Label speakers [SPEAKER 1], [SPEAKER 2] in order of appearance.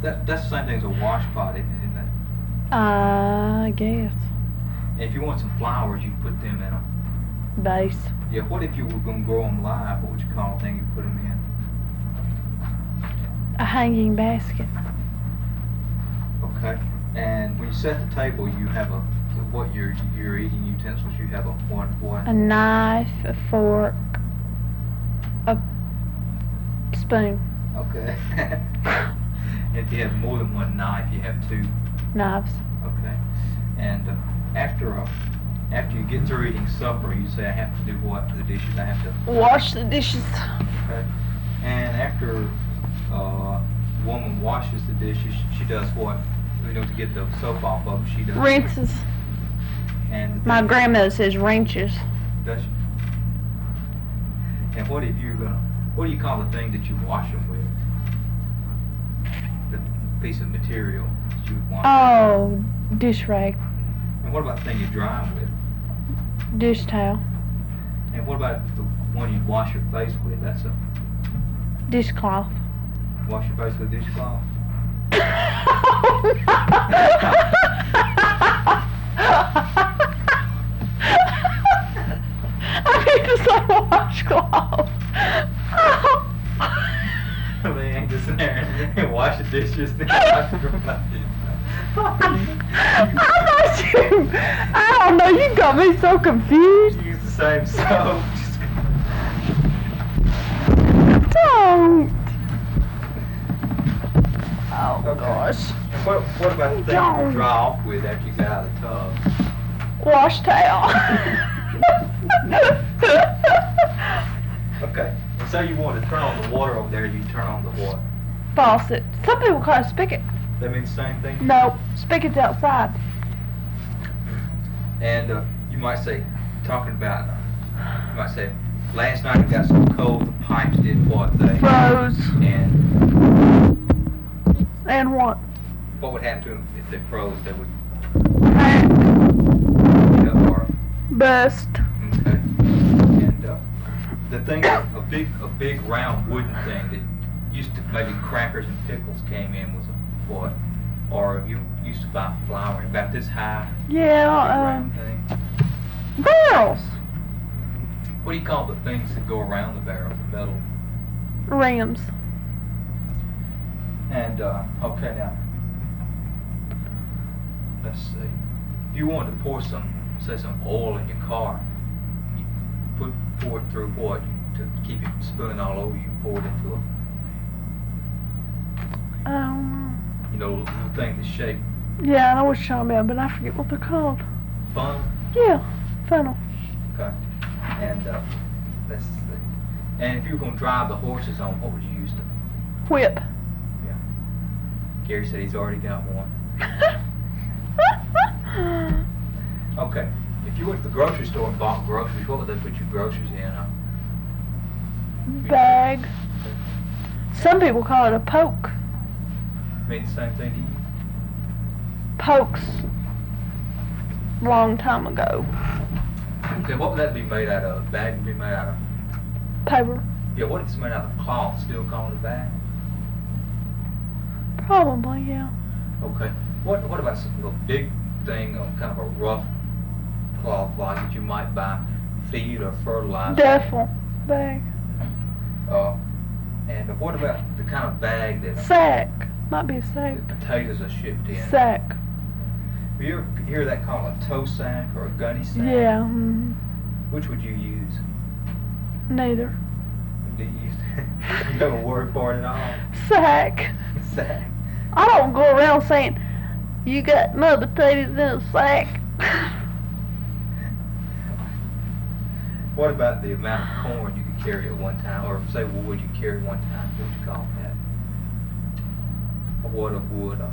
[SPEAKER 1] That's the same thing as a wash pot, isn't it?
[SPEAKER 2] I guess.
[SPEAKER 1] And if you want some flowers, you put them in a
[SPEAKER 2] Base.
[SPEAKER 1] Yeah, what if you were going to grow them live? What would you call the thing you put them in?
[SPEAKER 2] A hanging basket.
[SPEAKER 1] Okay. And when you set the table, you have what your eating utensils. You have a what?
[SPEAKER 2] A knife, a fork, a spoon.
[SPEAKER 1] Okay. If you have more than one knife, you have two.
[SPEAKER 2] Knives.
[SPEAKER 1] Okay. And after you get through eating supper, you say, I have to do what to the dishes? I have to
[SPEAKER 2] Wash the dishes.
[SPEAKER 1] Okay. And after a woman washes the dishes, she does what? To get the soap off of them, she does
[SPEAKER 2] Rinses.
[SPEAKER 1] And
[SPEAKER 2] My grandmother says wrenches.
[SPEAKER 1] does she? And what do you call the thing that you wash them with? The piece of material that you would wash.
[SPEAKER 2] Oh, dish rag.
[SPEAKER 1] And what about the thing you dry them with?
[SPEAKER 2] Dish towel.
[SPEAKER 1] And what about the one you wash your face with? That's a
[SPEAKER 2] Dishcloth.
[SPEAKER 1] wash your face with a dishcloth.
[SPEAKER 2] I need to say washcloth.
[SPEAKER 1] They ain't just in there and wash the dishes. Then wash your face.
[SPEAKER 2] I don't know, you got me so confused.
[SPEAKER 1] Use the same soap.
[SPEAKER 2] Don't. Oh
[SPEAKER 1] Okay.
[SPEAKER 2] gosh.
[SPEAKER 1] And what about the thing you dry off with after you get out of the tub?
[SPEAKER 2] Wash towel.
[SPEAKER 1] Okay. And so you want to turn on the water over there, you turn on the what?
[SPEAKER 2] Faucet. Some people call it spigot.
[SPEAKER 1] That means the same thing?
[SPEAKER 2] No, spigot's outside.
[SPEAKER 1] And you might say, you might say, last night it got so cold the pipes did what? They
[SPEAKER 2] Froze. And what?
[SPEAKER 1] What would happen to them if they froze? They would
[SPEAKER 2] Crack.
[SPEAKER 1] heat up or
[SPEAKER 2] Bust.
[SPEAKER 1] okay. And the thing, a big round wooden thing that used to maybe crackers and pickles came in was a what? Or you used to buy flour about this high. Big
[SPEAKER 2] Yeah,
[SPEAKER 1] round thing.
[SPEAKER 2] barrels.
[SPEAKER 1] What do you call the things that go around the barrel, the metal?
[SPEAKER 2] Rims.
[SPEAKER 1] And okay, now let's see. If you wanted to pour some oil in your car, you pour it through what? To keep it from spilling all over, you pour it into a little thing that's shaped
[SPEAKER 2] Yeah, I know what you're talking about, but I forget what they're called.
[SPEAKER 1] funnel.
[SPEAKER 2] Yeah, funnel.
[SPEAKER 1] Okay. And let's see. And if you were going to drive the horses on, what would you use to?
[SPEAKER 2] Whip.
[SPEAKER 1] Gary said he's already got one. Okay. If you went to the grocery store and bought groceries, what would they put your groceries in?
[SPEAKER 2] Bag. Some people call it a poke.
[SPEAKER 1] Mean the same thing to you?
[SPEAKER 2] Pokes. Long time ago.
[SPEAKER 1] Okay, what would that be made out of? A bag would be made out of?
[SPEAKER 2] Paper.
[SPEAKER 1] Yeah, what if it's made out of cloth? Still call it a bag?
[SPEAKER 2] Probably, yeah.
[SPEAKER 1] Okay. What about a big thing, kind of a rough cloth like that you might buy feed or fertilizer?
[SPEAKER 2] Duffel bag.
[SPEAKER 1] And what about the kind of bag that
[SPEAKER 2] Sack. Might be a sack.
[SPEAKER 1] that potatoes are shipped in?
[SPEAKER 2] Sack.
[SPEAKER 1] Have you ever hear that called a tow sack or a gunny sack?
[SPEAKER 2] Yeah.
[SPEAKER 1] Which would you use?
[SPEAKER 2] Neither.
[SPEAKER 1] Do you use? You have a word for it at all?
[SPEAKER 2] Sack.
[SPEAKER 1] Sack.
[SPEAKER 2] I don't go around saying, you got my potatoes in a sack.
[SPEAKER 1] What about the amount of corn you could carry at one time, or say wood you carry at one time? What would you call that? A wad of wood.